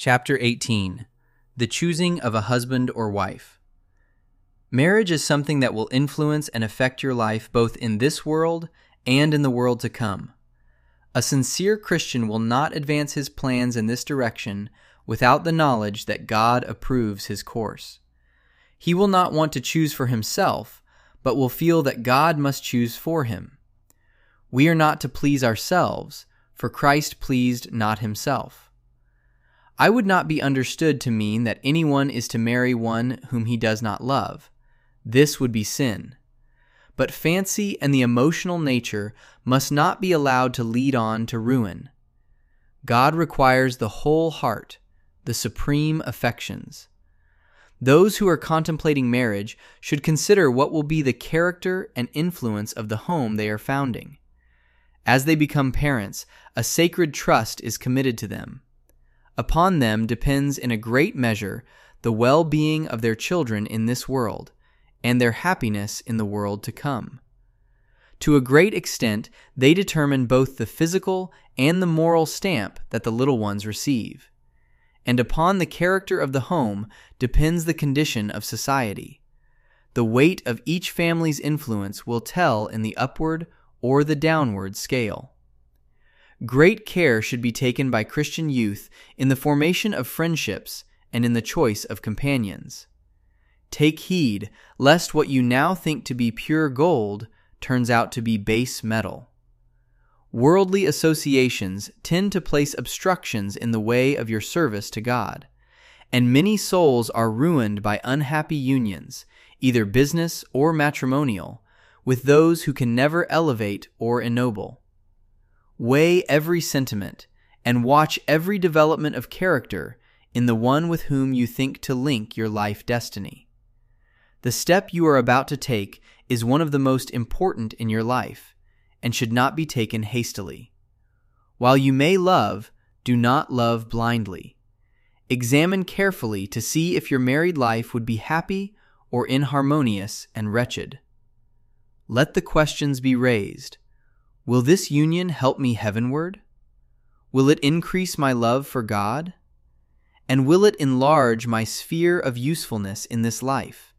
Chapter 18. The Choosing of a Husband or Wife. Marriage is something that will influence and affect your life both in this world and in the world to come. A sincere Christian will not advance his plans in this direction without the knowledge that God approves his course. He will not want to choose for himself, but will feel that God must choose for him. We are not to please ourselves, for Christ pleased not himself. I would not be understood to mean that anyone is to marry one whom he does not love. This would be sin. But fancy and the emotional nature must not be allowed to lead on to ruin. God requires the whole heart, the supreme affections. Those who are contemplating marriage should consider what will be the character and influence of the home they are founding. As they become parents, a sacred trust is committed to them. Upon them depends in a great measure the well-being of their children in this world, and their happiness in the world to come. To a great extent, they determine both the physical and the moral stamp that the little ones receive. And upon the character of the home depends the condition of society. The weight of each family's influence will tell in the upward or the downward scale. Great care should be taken by Christian youth in the formation of friendships and in the choice of companions. Take heed lest what you now think to be pure gold turns out to be base metal. Worldly associations tend to place obstructions in the way of your service to God, and many souls are ruined by unhappy unions, either business or matrimonial, with those who can never elevate or ennoble. Weigh every sentiment, and watch every development of character in the one with whom you think to link your life destiny. The step you are about to take is one of the most important in your life, and should not be taken hastily. While you may love, do not love blindly. Examine carefully to see if your married life would be happy or inharmonious and wretched. Let the questions be raised. Will this union help me heavenward? Will it increase my love for God? And will it enlarge my sphere of usefulness in this life?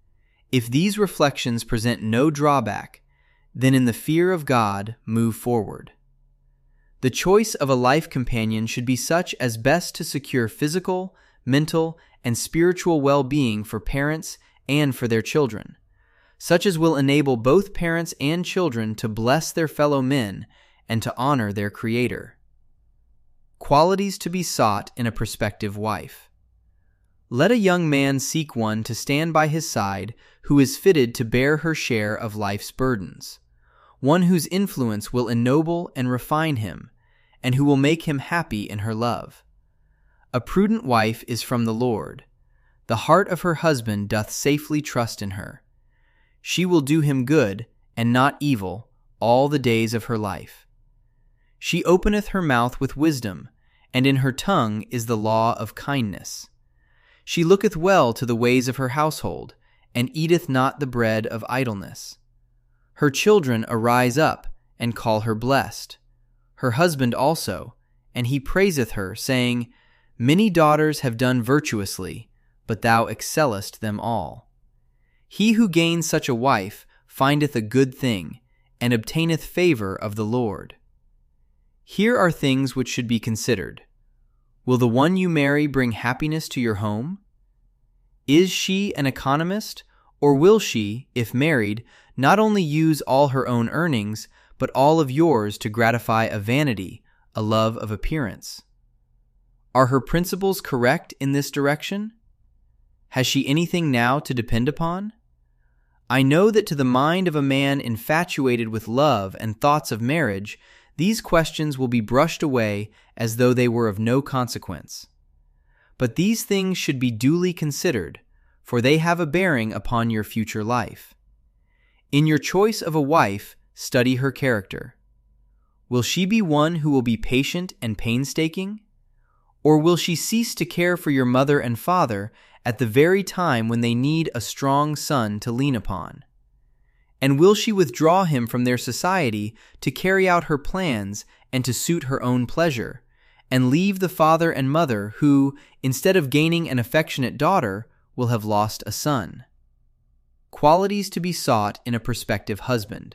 If these reflections present no drawback, then in the fear of God move forward. The choice of a life companion should be such as best to secure physical, mental, and spiritual well-being for parents and for their children, such as will enable both parents and children to bless their fellow men and to honor their Creator. Qualities to be sought in a prospective wife. Let a young man seek one to stand by his side who is fitted to bear her share of life's burdens, one whose influence will ennoble and refine him, and who will make him happy in her love. A prudent wife is from the Lord. The heart of her husband doth safely trust in her. She will do him good, and not evil, all the days of her life. She openeth her mouth with wisdom, and in her tongue is the law of kindness. She looketh well to the ways of her household, and eateth not the bread of idleness. Her children arise up, and call her blessed. Her husband also, and he praiseth her, saying, Many daughters have done virtuously, but thou excellest them all. He who gains such a wife findeth a good thing, and obtaineth favor of the Lord. Here are things which should be considered. Will the one you marry bring happiness to your home? Is she an economist, or will she, if married, not only use all her own earnings, but all of yours to gratify a vanity, a love of appearance? Are her principles correct in this direction? Has she anything now to depend upon? I know that to the mind of a man infatuated with love and thoughts of marriage, these questions will be brushed away as though they were of no consequence. But these things should be duly considered, for they have a bearing upon your future life. In your choice of a wife, study her character. Will she be one who will be patient and painstaking? Or will she cease to care for your mother and father at the very time when they need a strong son to lean upon? And will she withdraw him from their society to carry out her plans and to suit her own pleasure, and leave the father and mother who, instead of gaining an affectionate daughter, will have lost a son. Qualities to be sought in a prospective husband.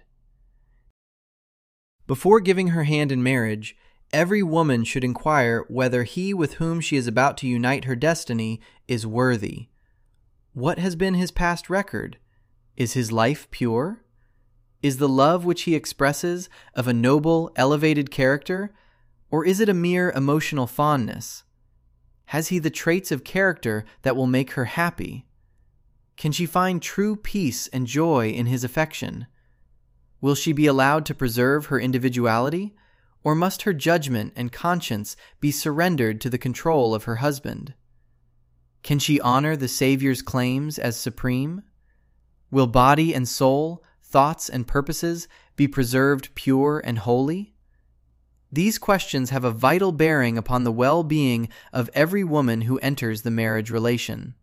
Before giving her hand in marriage, every woman should inquire whether he with whom she is about to unite her destiny is worthy. What has been his past record? Is his life pure? Is the love which he expresses of a noble, elevated character, or is it a mere emotional fondness? Has he the traits of character that will make her happy? Can she find true peace and joy in his affection? Will she be allowed to preserve her individuality, or must her judgment and conscience be surrendered to the control of her husband? Can she honor the Savior's claims as supreme? Will body and soul, thoughts and purposes be preserved pure and holy? These questions have a vital bearing upon the well-being of every woman who enters the marriage relation.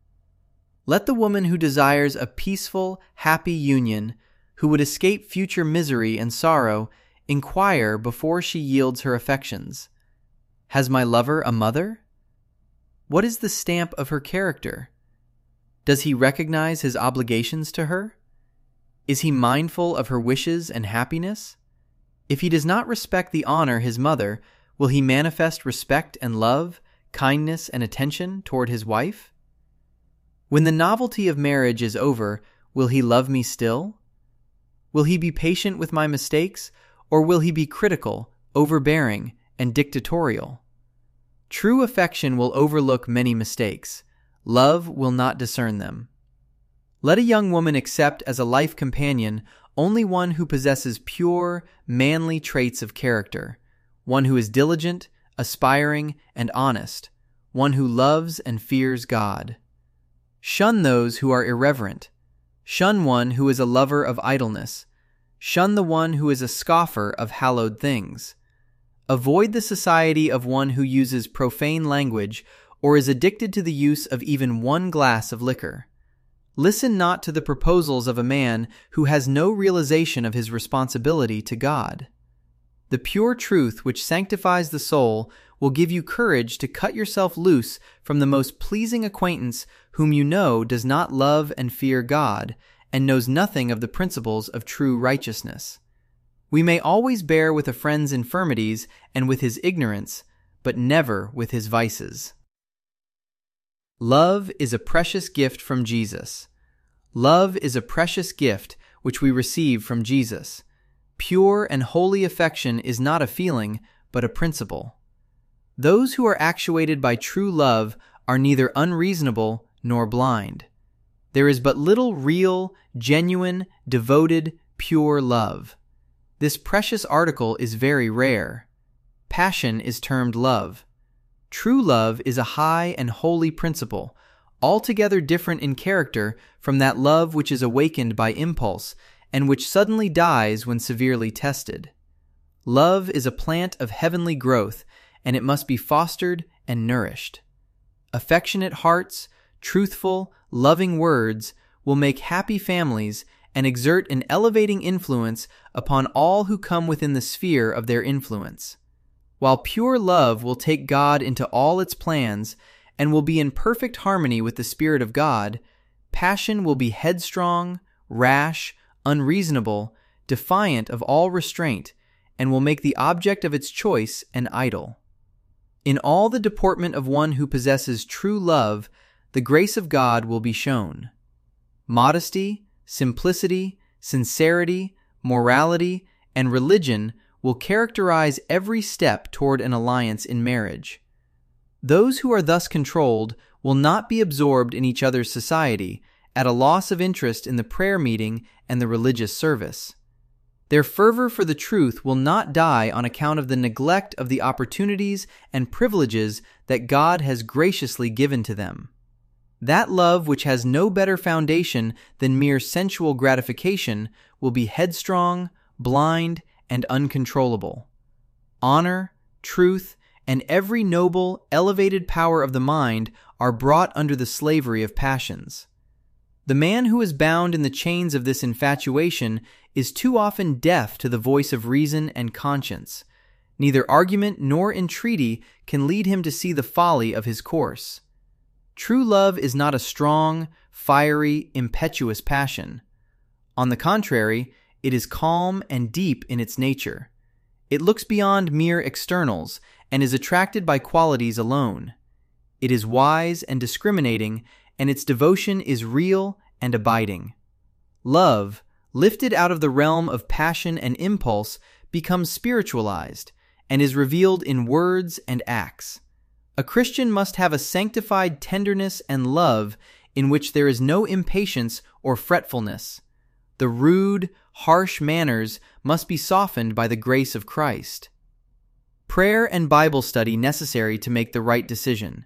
Let the woman who desires a peaceful, happy union, who would escape future misery and sorrow, inquire before she yields her affections. Has my lover a mother? What is the stamp of her character? Does he recognize his obligations to her? Is he mindful of her wishes and happiness? If he does not respect the honor his mother, will he manifest respect and love, kindness and attention toward his wife? When the novelty of marriage is over, will he love me still? Will he be patient with my mistakes, or will he be critical, overbearing, and dictatorial? True affection will overlook many mistakes. Love will not discern them. Let a young woman accept as a life companion only one who possesses pure, manly traits of character, one who is diligent, aspiring, and honest, one who loves and fears God. Shun those who are irreverent. Shun one who is a lover of idleness. Shun the one who is a scoffer of hallowed things. Avoid the society of one who uses profane language or is addicted to the use of even one glass of liquor. Listen not to the proposals of a man who has no realization of his responsibility to God. The pure truth which sanctifies the soul will give you courage to cut yourself loose from the most pleasing acquaintance whom you know does not love and fear God and knows nothing of the principles of true righteousness. We may always bear with a friend's infirmities and with his ignorance, but never with his vices. Love is a precious gift from Jesus. Love is a precious gift which we receive from Jesus. Pure and holy affection is not a feeling, but a principle. Those who are actuated by true love are neither unreasonable nor blind. There is but little real, genuine, devoted, pure love. This precious article is very rare. Passion is termed love. True love is a high and holy principle, altogether different in character from that love which is awakened by impulse and which suddenly dies when severely tested. Love is a plant of heavenly growth, and it must be fostered and nourished. Affectionate hearts, truthful, loving words will make happy families and exert an elevating influence upon all who come within the sphere of their influence. While pure love will take God into all its plans and will be in perfect harmony with the Spirit of God, passion will be headstrong, rash, unreasonable, defiant of all restraint, and will make the object of its choice an idol. In all the deportment of one who possesses true love, the grace of God will be shown. Modesty, simplicity, sincerity, morality, and religion will characterize every step toward an alliance in marriage. Those who are thus controlled will not be absorbed in each other's society, at a loss of interest in the prayer meeting and the religious service. Their fervor for the truth will not die on account of the neglect of the opportunities and privileges that God has graciously given to them. That love which has no better foundation than mere sensual gratification will be headstrong, blind, and uncontrollable. Honor, truth, and every noble, elevated power of the mind are brought under the slavery of passions. The man who is bound in the chains of this infatuation is too often deaf to the voice of reason and conscience. Neither argument nor entreaty can lead him to see the folly of his course. True love is not a strong, fiery, impetuous passion. On the contrary, it is calm and deep in its nature. It looks beyond mere externals and is attracted by qualities alone. It is wise and discriminating, and its devotion is real and abiding. Love, lifted out of the realm of passion and impulse, becomes spiritualized and is revealed in words and acts. A Christian must have a sanctified tenderness and love in which there is no impatience or fretfulness. The rude, harsh manners must be softened by the grace of Christ. Prayer and Bible study necessary to make the right decision.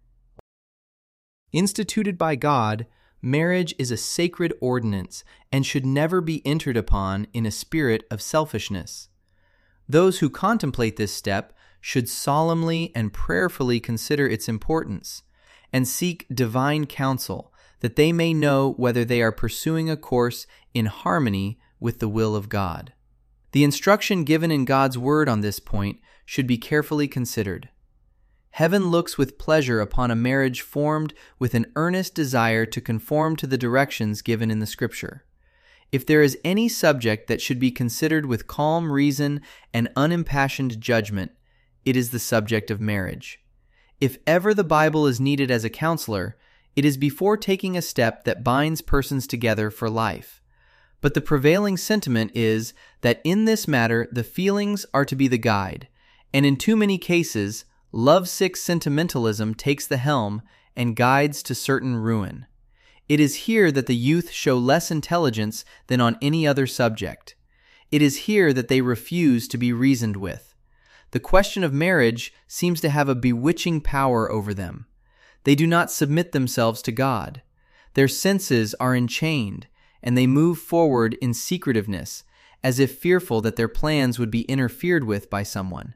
Instituted by God, marriage is a sacred ordinance and should never be entered upon in a spirit of selfishness. Those who contemplate this step should solemnly and prayerfully consider its importance and seek divine counsel, that they may know whether they are pursuing a course in harmony with the will of God. The instruction given in God's Word on this point should be carefully considered. Heaven looks with pleasure upon a marriage formed with an earnest desire to conform to the directions given in the Scripture. If there is any subject that should be considered with calm reason and unimpassioned judgment, it is the subject of marriage. If ever the Bible is needed as a counselor, it is before taking a step that binds persons together for life. But the prevailing sentiment is that in this matter the feelings are to be the guide, and in too many cases, lovesick sentimentalism takes the helm and guides to certain ruin. It is here that the youth show less intelligence than on any other subject. It is here that they refuse to be reasoned with. The question of marriage seems to have a bewitching power over them. They do not submit themselves to God. Their senses are enchained, and they move forward in secretiveness, as if fearful that their plans would be interfered with by someone.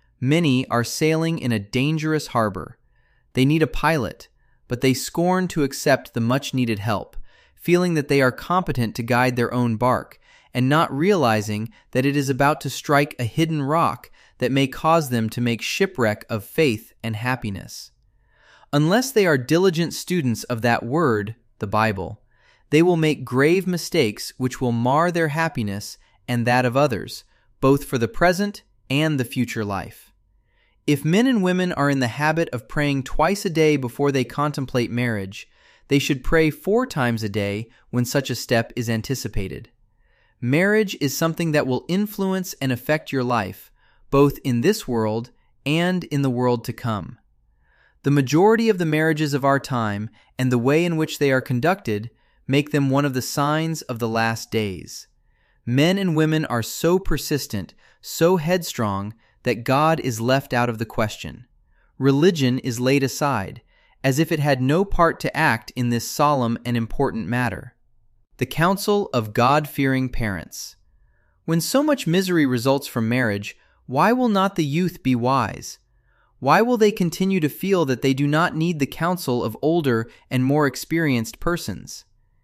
Many are sailing in a dangerous harbor. They need a pilot, but they scorn to accept the much-needed help, feeling that they are competent to guide their own bark, and not realizing that it is about to strike a hidden rock that may cause them to make shipwreck of faith and happiness. Unless they are diligent students of that word, the Bible, they will make grave mistakes which will mar their happiness and that of others, both for the present and the future life. If men and women are in the habit of praying twice a day before they contemplate marriage, they should pray 4 times a day when such a step is anticipated. Marriage is something that will influence and affect your life, both in this world and in the world to come. The majority of the marriages of our time and the way in which they are conducted make them one of the signs of the last days. Men and women are so persistent, so headstrong, that God is left out of the question. Religion is laid aside, as if it had no part to act in this solemn and important matter. The counsel of God-fearing parents. When so much misery results from marriage, why will not the youth be wise? Why will they continue to feel that they do not need the counsel of older and more experienced persons?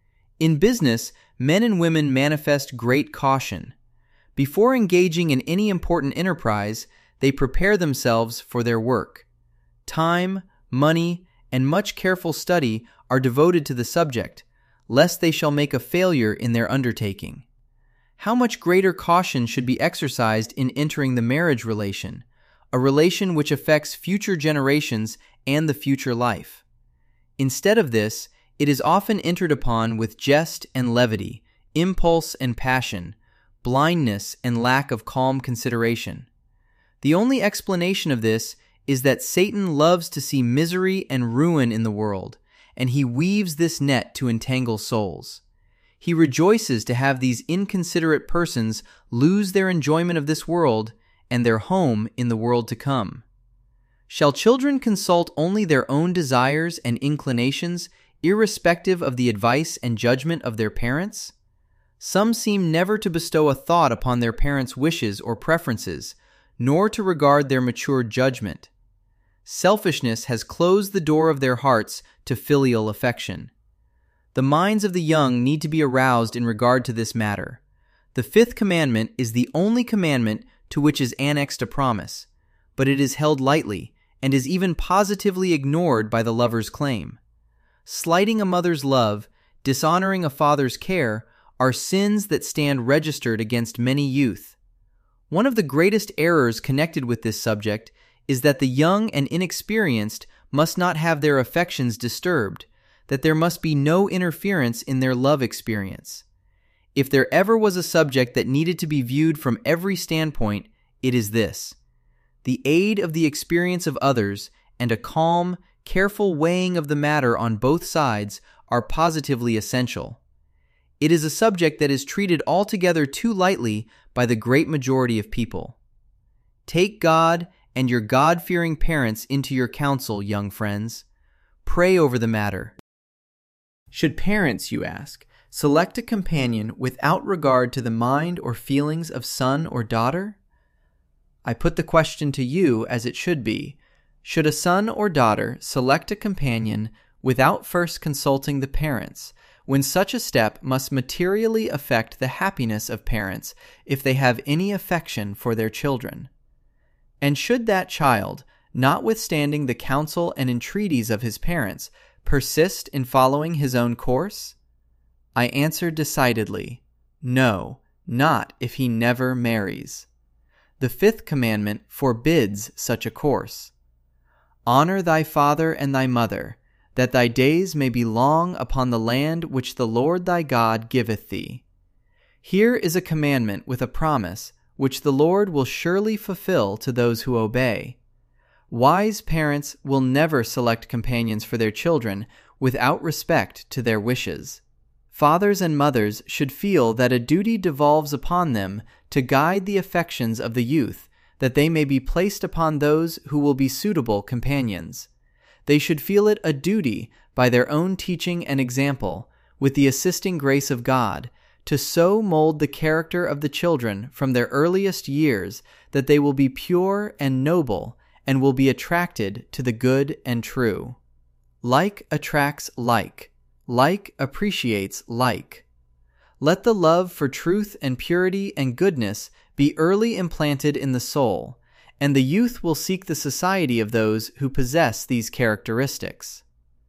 In business, men and women manifest great caution. Before engaging in any important enterprise, they prepare themselves for their work. Time, money, and much careful study are devoted to the subject, lest they shall make a failure in their undertaking. How much greater caution should be exercised in entering the marriage relation, a relation which affects future generations and the future life. Instead of this, it is often entered upon with jest and levity, impulse and passion, blindness and lack of calm consideration. The only explanation of this is that Satan loves to see misery and ruin in the world, and he weaves this net to entangle souls. He rejoices to have these inconsiderate persons lose their enjoyment of this world and their home in the world to come. Shall children consult only their own desires and inclinations, irrespective of the advice and judgment of their parents? Some seem never to bestow a thought upon their parents' wishes or preferences, nor to regard their mature judgment. Selfishness has closed the door of their hearts to filial affection. The minds of the young need to be aroused in regard to this matter. The 5th commandment is the only commandment to which is annexed a promise, but it is held lightly and is even positively ignored by the lover's claim. Slighting a mother's love, dishonoring a father's care, are sins that stand registered against many youth. One of the greatest errors connected with this subject is that the young and inexperienced must not have their affections disturbed, that there must be no interference in their love experience. If there ever was a subject that needed to be viewed from every standpoint, it is this. The aid of the experience of others and a calm, careful weighing of the matter on both sides are positively essential. It is a subject that is treated altogether too lightly by the great majority of people. Take God and your God-fearing parents into your counsel, young friends. Pray over the matter. Should parents, you ask, select a companion without regard to the mind or feelings of son or daughter? I put the question to you as it should be. Should a son or daughter select a companion without first consulting the parents, when such a step must materially affect the happiness of parents if they have any affection for their children? And should that child, notwithstanding the counsel and entreaties of his parents, persist in following his own course? I answer decidedly, no, not if he never marries. The fifth commandment forbids such a course. Honor thy father and thy mother, that thy days may be long upon the land which the Lord thy God giveth thee. Here is a commandment with a promise, which the Lord will surely fulfill to those who obey. Wise parents will never select companions for their children without respect to their wishes. Fathers and mothers should feel that a duty devolves upon them to guide the affections of the youth, that they may be placed upon those who will be suitable companions. They should feel it a duty by their own teaching and example, with the assisting grace of God, to so mold the character of the children from their earliest years that they will be pure and noble and will be attracted to the good and true. Like attracts like appreciates like. Let the love for truth and purity and goodness be early implanted in the soul, and the youth will seek the society of those who possess these characteristics.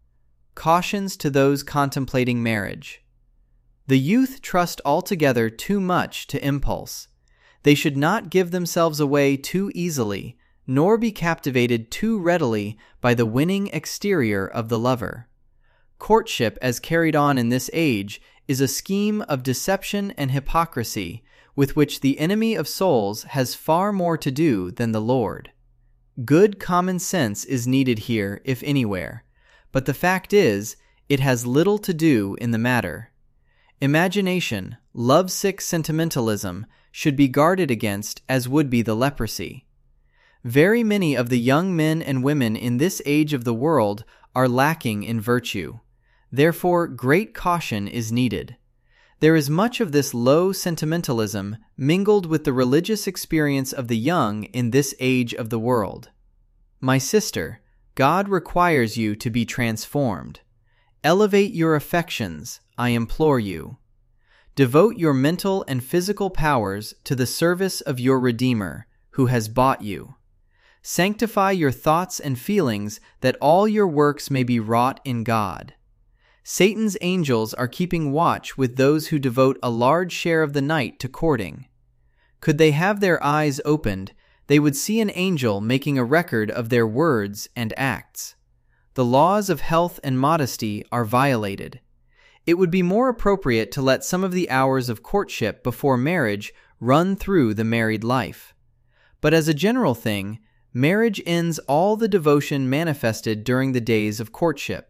Cautions to those contemplating marriage. The youth trust altogether too much to impulse. They should not give themselves away too easily, nor be captivated too readily by the winning exterior of the lover. Courtship, as carried on in this age, is a scheme of deception and hypocrisy with which the enemy of souls has far more to do than the Lord. Good common sense is needed here, if anywhere, but the fact is, it has little to do in the matter. Imagination, lovesick sentimentalism, should be guarded against as would be the leprosy. Very many of the young men and women in this age of the world are lacking in virtue. Therefore, great caution is needed. There is much of this low sentimentalism mingled with the religious experience of the young in this age of the world. My sister, God requires you to be transformed. Elevate your affections, I implore you. Devote your mental and physical powers to the service of your Redeemer, who has bought you. Sanctify your thoughts and feelings that all your works may be wrought in God. Satan's angels are keeping watch with those who devote a large share of the night to courting. Could they have their eyes opened, they would see an angel making a record of their words and acts. The laws of health and modesty are violated. It would be more appropriate to let some of the hours of courtship before marriage run through the married life. But as a general thing, marriage ends all the devotion manifested during the days of courtship.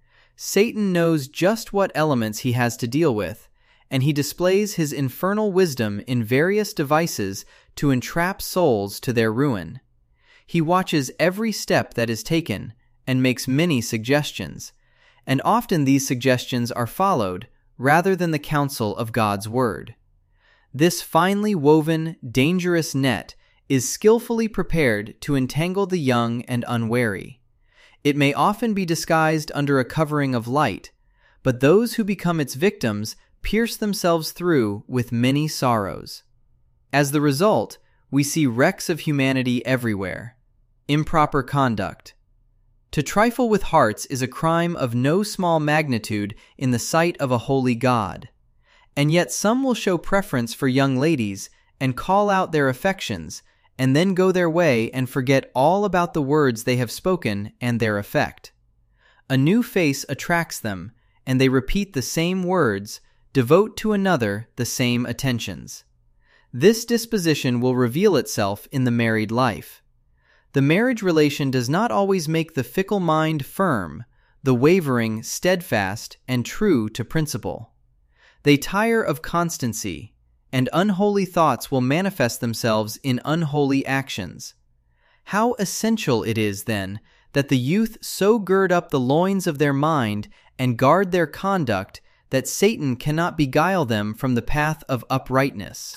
Satan knows just what elements he has to deal with, and he displays his infernal wisdom in various devices to entrap souls to their ruin. He watches every step that is taken and makes many suggestions, and often these suggestions are followed rather than the counsel of God's word. This finely woven, dangerous net is skillfully prepared to entangle the young and unwary. It may often be disguised under a covering of light, but those who become its victims pierce themselves through with many sorrows. As the result, We see wrecks of humanity everywhere. Improper conduct. To trifle with hearts is a crime of no small magnitude in the sight of a holy God. And yet some will show preference for young ladies and call out their affections, and then go their way and forget all about the words they have spoken and their effect. A new face attracts them, and they repeat the same words, devote to another the same attentions. This disposition will reveal itself in the married life. The marriage relation does not always make the fickle mind firm, the wavering steadfast and true to principle. They tire of constancy, and unholy thoughts will manifest themselves in unholy actions. How essential it is, then, that the youth so gird up the loins of their mind and guard their conduct that Satan cannot beguile them from the path of uprightness.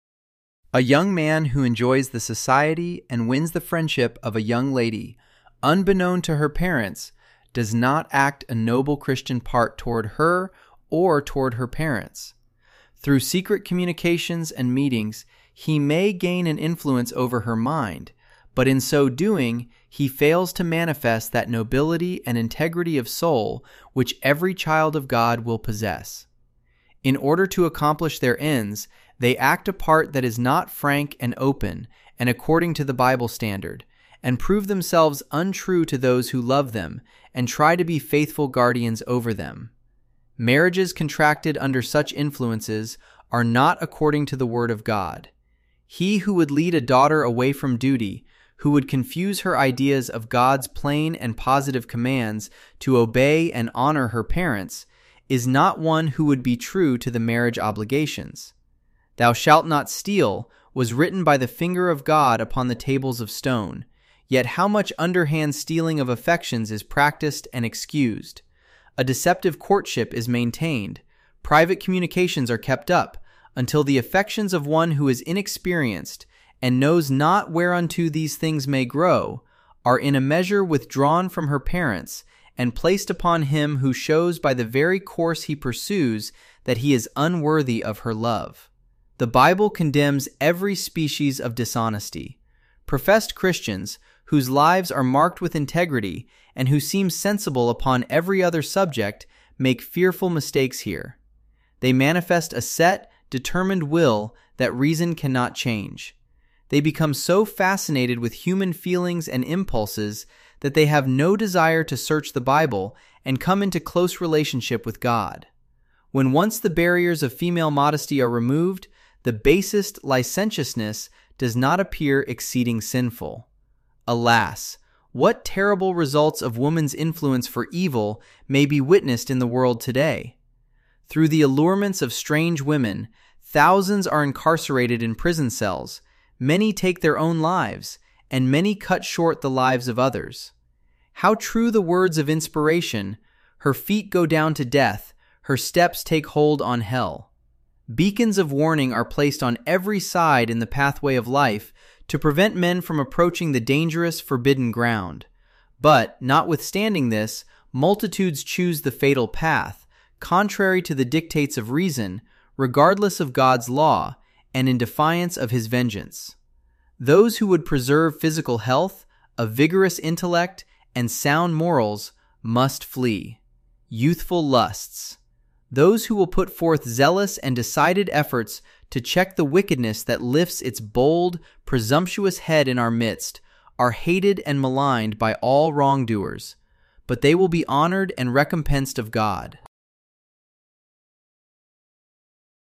A young man who enjoys the society and wins the friendship of a young lady, unbeknown to her parents, does not act a noble Christian part toward her or toward her parents. Through secret communications and meetings, he may gain an influence over her mind, but in so doing, he fails to manifest that nobility and integrity of soul which every child of God will possess. In order to accomplish their ends, they act a part that is not frank and open and according to the Bible standard, and prove themselves untrue to those who love them and try to be faithful guardians over them. Marriages contracted under such influences are not according to the Word of God. He who would lead a daughter away from duty, who would confuse her ideas of God's plain and positive commands to obey and honor her parents, is not one who would be true to the marriage obligations. "Thou shalt not steal" was written by the finger of God upon the tables of stone, yet how much underhand stealing of affections is practiced and excused. A deceptive courtship is maintained, private communications are kept up, until the affections of one who is inexperienced and knows not whereunto these things may grow, are in a measure withdrawn from her parents, and placed upon him who shows by the very course he pursues that he is unworthy of her love. The Bible condemns every species of dishonesty. Professed Christians, whose lives are marked with integrity and who seem sensible upon every other subject, make fearful mistakes here. They manifest a set, determined will that reason cannot change. They become so fascinated with human feelings and impulses that they have no desire to search the Bible and come into close relationship with God. When once the barriers of female modesty are removed, the basest licentiousness does not appear exceeding sinful. Alas, what terrible results of woman's influence for evil may be witnessed in the world today. Through the allurements of strange women, thousands are incarcerated in prison cells, many take their own lives, and many cut short the lives of others. How true the words of inspiration, "Her feet go down to death, her steps take hold on hell." Beacons of warning are placed on every side in the pathway of life to prevent men from approaching the dangerous, forbidden ground. But, notwithstanding this, multitudes choose the fatal path, contrary to the dictates of reason, regardless of God's law, and in defiance of His vengeance. Those who would preserve physical health, a vigorous intellect, and sound morals must flee. Youthful lusts. Those who will put forth zealous and decided efforts to check the wickedness that lifts its bold, presumptuous head in our midst are hated and maligned by all wrongdoers, but they will be honored and recompensed of God.